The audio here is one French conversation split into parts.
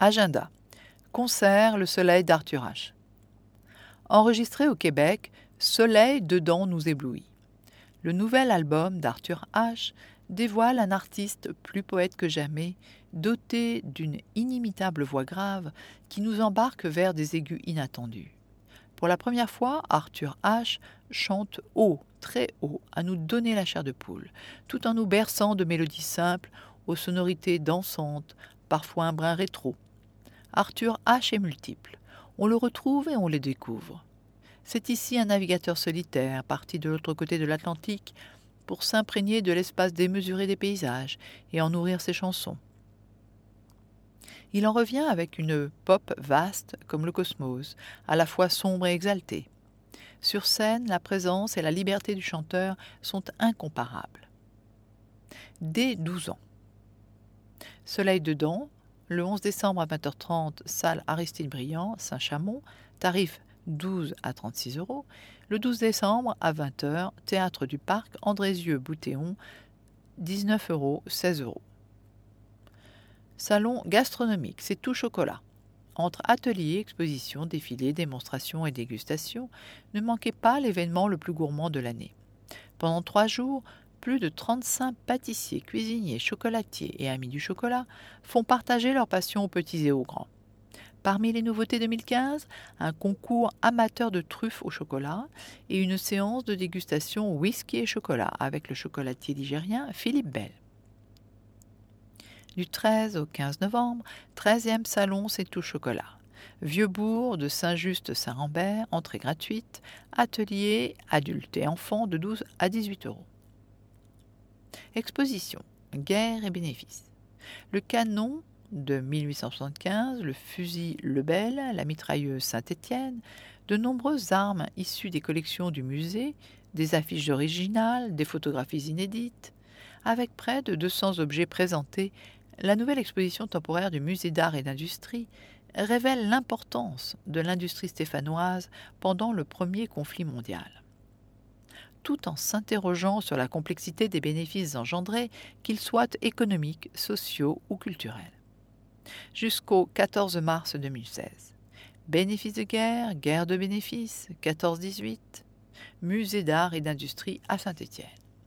Agenda. Concert Le Soleil d'Arthur H. Enregistré au Québec, Soleil dedans nous éblouit. Le nouvel album d'Arthur H. dévoile un artiste plus poète que jamais, doté d'une inimitable voix grave qui nous embarque vers des aigus inattendus. Pour la première fois, Arthur H. chante haut, très haut, à nous donner la chair de poule, tout en nous berçant de mélodies simples, aux sonorités dansantes, parfois un brin rétro. Arthur H. est multiple. On le retrouve et on le découvre. C'est ici un navigateur solitaire, parti de l'autre côté de l'Atlantique, pour s'imprégner de l'espace démesuré des paysages et en nourrir ses chansons. Il en revient avec une pop vaste comme le cosmos, à la fois sombre et exaltée. Sur scène, la présence et la liberté du chanteur sont incomparables. Dès 12 ans. Soleil dedans, le 11 décembre à 20h30, salle Aristide Briand, Saint-Chamond, tarif 12 à 36 €. Le 12 décembre à 20h, théâtre du Parc, Andrézieux-Boutéon, 19 €, 16 €. Salon gastronomique, c'est tout chocolat. Entre ateliers, expositions, défilés, démonstrations et dégustations, ne manquez pas l'événement le plus gourmand de l'année. Pendant 3 jours, plus de 35 pâtissiers, cuisiniers, chocolatiers et amis du chocolat font partager leur passion aux petits et aux grands. Parmi les nouveautés 2015, un concours amateur de truffes au chocolat et une séance de dégustation whisky et chocolat avec le chocolatier ligérien Philippe Bell. Du 13 au 15 novembre, 13e salon C'est tout chocolat. Vieux-Bourg de Saint-Just-Saint-Rambert, entrée gratuite, atelier adultes et enfants de 12 à 18 €. Exposition, guerre et bénéfices. Le canon de 1875, le fusil Lebel, la mitrailleuse Saint-Étienne, de nombreuses armes issues des collections du musée, des affiches originales, des photographies inédites. Avec près de 200 objets présentés, la nouvelle exposition temporaire du Musée d'art et d'industrie révèle l'importance de l'industrie stéphanoise pendant le premier conflit mondial, tout en s'interrogeant sur la complexité des bénéfices engendrés, qu'ils soient économiques, sociaux ou culturels. Jusqu'au 14 mars 2016. Bénéfices de guerre, guerre de bénéfices, 14-18, Musée d'art et d'industrie à Saint-Étienne.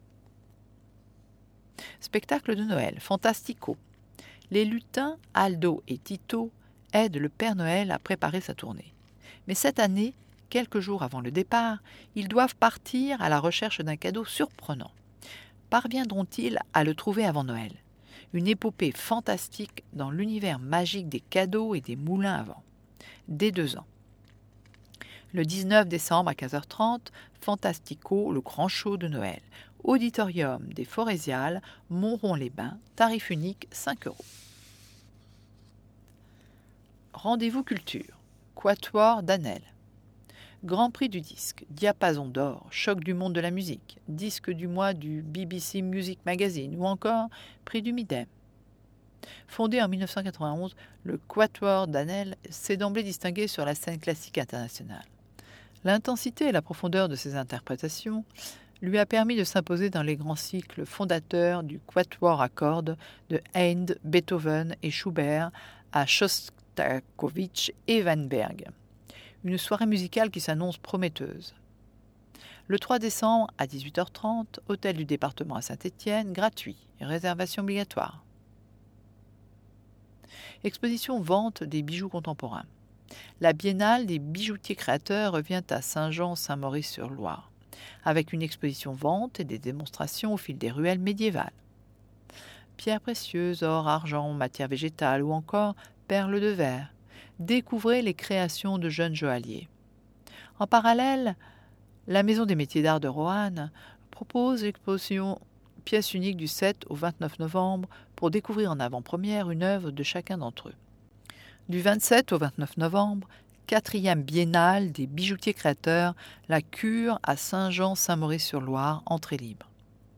Spectacle de Noël, Fantastico. Les lutins Aldo et Tito aident le Père Noël à préparer sa tournée. Mais cette année, quelques jours avant le départ, ils doivent partir à la recherche d'un cadeau surprenant. Parviendront-ils à le trouver avant Noël ? Une épopée fantastique dans l'univers magique des cadeaux et des moulins à vent. Dès 2 ans. Le 19 décembre à 15h30, Fantastico, le grand show de Noël. Auditorium des Forésiales, Montrond-les-Bains, tarif unique 5 €. Rendez-vous culture, Quatuor d'Anel. Grand prix du disque, Diapason d'or, choc du monde de la musique, disque du mois du BBC Music Magazine ou encore prix du Midem. Fondé en 1991, le Quatuor d'Anel s'est d'emblée distingué sur la scène classique internationale. L'intensité et la profondeur de ses interprétations lui a permis de s'imposer dans les grands cycles fondateurs du Quatuor à cordes de Haydn, Beethoven et Schubert à Shostakovich et Weinberg. Une soirée musicale qui s'annonce prometteuse. Le 3 décembre à 18h30, hôtel du département à Saint-Étienne, gratuit, réservation obligatoire. Exposition vente des bijoux contemporains. La Biennale des bijoutiers créateurs revient à Saint-Jean-Saint-Maurice-sur-Loire, avec une exposition vente et des démonstrations au fil des ruelles médiévales. Pierres précieuses, or, argent, matières végétales ou encore perles de verre. Découvrez les créations de jeunes joailliers. En parallèle, la Maison des métiers d'art de Roanne propose l'exposition pièces uniques du 7 au 29 novembre pour découvrir en avant-première une œuvre de chacun d'entre eux. Du 27 au 29 novembre, 4e biennale des bijoutiers créateurs, la Cure à Saint-Jean-Saint-Maurice-sur-Loire, entrée libre.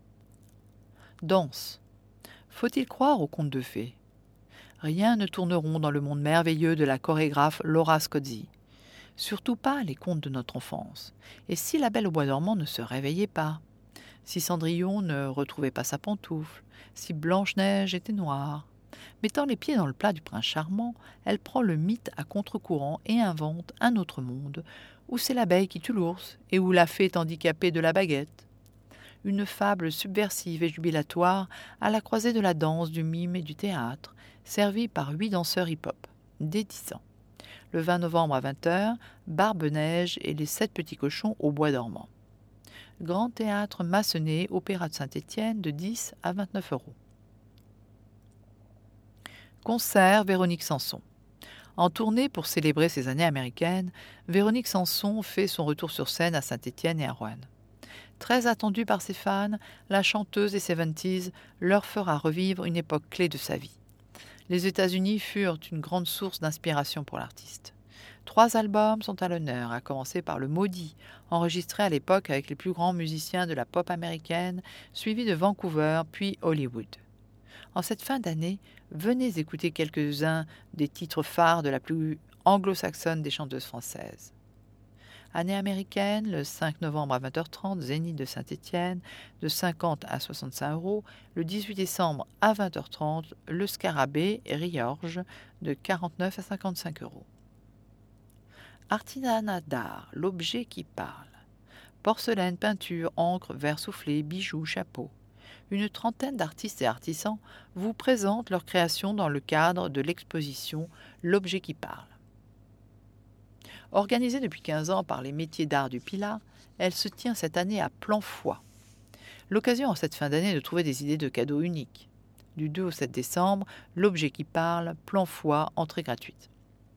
Danse. Faut-il croire aux contes de fées ? Rien ne tourne rond dans le monde merveilleux de la chorégraphe Laura Scozzi. Surtout pas les contes de notre enfance. Et si la Belle au bois dormant ne se réveillait pas ? Si Cendrillon ne retrouvait pas sa pantoufle ? Si Blanche-Neige était noire ? Mettant les pieds dans le plat du prince charmant, elle prend le mythe à contre-courant et invente un autre monde, où c'est l'abeille qui tue l'ours et où la fée est handicapée de la baguette. Une fable subversive et jubilatoire à la croisée de la danse, du mime et du théâtre, servie par 8 danseurs hip-hop, dès 10 ans. Le 20 novembre à 20h, Barbe-Neige et les 7 petits cochons au bois dormant. Grand théâtre Massenet, Opéra de Saint-Étienne, de 10 à 29 €. Concert Véronique Sanson. En tournée pour célébrer ses années américaines, Véronique Sanson fait son retour sur scène à Saint-Étienne et à Roanne. Très attendue par ses fans, la chanteuse des 70s leur fera revivre une époque clé de sa vie. Les États-Unis furent une grande source d'inspiration pour l'artiste. 3 albums sont à l'honneur, à commencer par Le Maudit, enregistré à l'époque avec les plus grands musiciens de la pop américaine, suivi de Vancouver puis Hollywood. En cette fin d'année, venez écouter quelques-uns des titres phares de la plus anglo-saxonne des chanteuses françaises. Année américaine, le 5 novembre à 20h30, Zénith de Saint-Étienne, de 50 à 65 €. Le 18 décembre à 20h30, le Scarabée, Riorges, de 49 à 55 €. Artisanat d'art, l'objet qui parle. Porcelaine, peinture, encre, verre soufflé, bijoux, chapeaux. Une trentaine d'artistes et artisans vous présentent leurs créations dans le cadre de l'exposition L'objet qui parle. Organisée depuis 15 ans par les métiers d'art du Pilat, elle se tient cette année à Planfoy. L'occasion en cette fin d'année de trouver des idées de cadeaux uniques. Du 2 au 7 décembre, L'objet qui parle, Planfoy, entrée gratuite.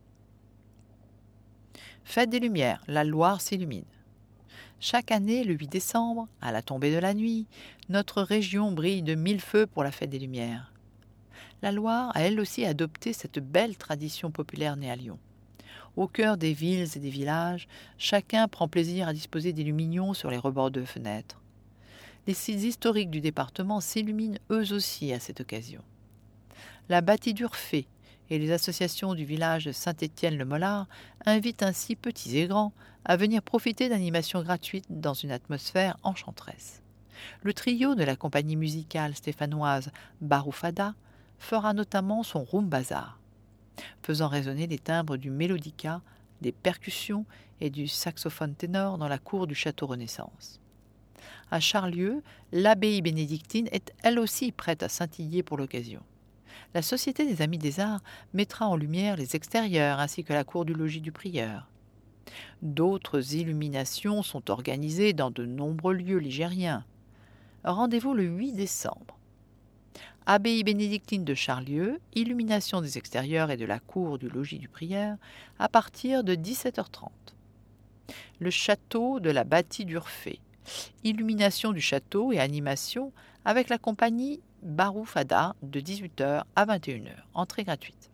Fête des Lumières, la Loire s'illumine. Chaque année, le 8 décembre, à la tombée de la nuit, notre région brille de 1000 feux pour la Fête des Lumières. La Loire a elle aussi adopté cette belle tradition populaire née à Lyon. Au cœur des villes et des villages, chacun prend plaisir à disposer d'illuminons sur les rebords de fenêtres. Les sites historiques du département s'illuminent eux aussi à cette occasion. La Bâtie d'Urfé et les associations du village de Saint-Étienne-le-Mollard invitent ainsi petits et grands à venir profiter d'animations gratuites dans une atmosphère enchanteresse. Le trio de la compagnie musicale stéphanoise Baroufada fera notamment son Room Bazar, faisant résonner les timbres du mélodica, des percussions et du saxophone ténor dans la cour du château Renaissance. À Charlieu, l'abbaye bénédictine est elle aussi prête à scintiller pour l'occasion. La Société des Amis des Arts mettra en lumière les extérieurs ainsi que la cour du logis du prieur. D'autres illuminations sont organisées dans de nombreux lieux ligériens. Rendez-vous le 8 décembre. Abbaye bénédictine de Charlieu, illumination des extérieurs et de la cour du logis du prieur à partir de 17h30. Le château de la Bâtie d'Urfé, illumination du château et animation avec la compagnie Baroufada de 18h à 21h, entrée gratuite.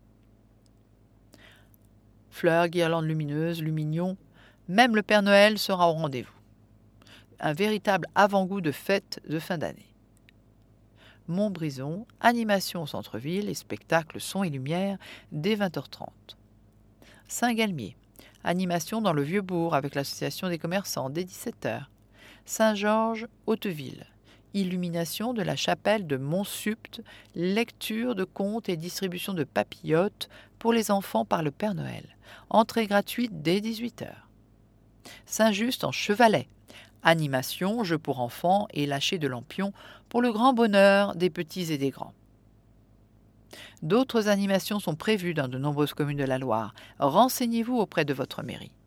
Fleurs, guirlandes lumineuses, lumignons, même le Père Noël sera au rendez-vous. Un véritable avant-goût de fête de fin d'année. Montbrison, animation au centre-ville et spectacle son et lumière dès 20h30. Saint-Galmier, animation dans le Vieux-Bourg avec l'association des commerçants dès 17h. Saint-Georges, Hauteville, illumination de la chapelle de Montsupte, lecture de contes et distribution de papillotes pour les enfants par le Père Noël. Entrée gratuite dès 18h. Saint-Just en Chevalet, animation, jeux pour enfants et lâcher de lampions pour le grand bonheur des petits et des grands. D'autres animations sont prévues dans de nombreuses communes de la Loire. Renseignez-vous auprès de votre mairie.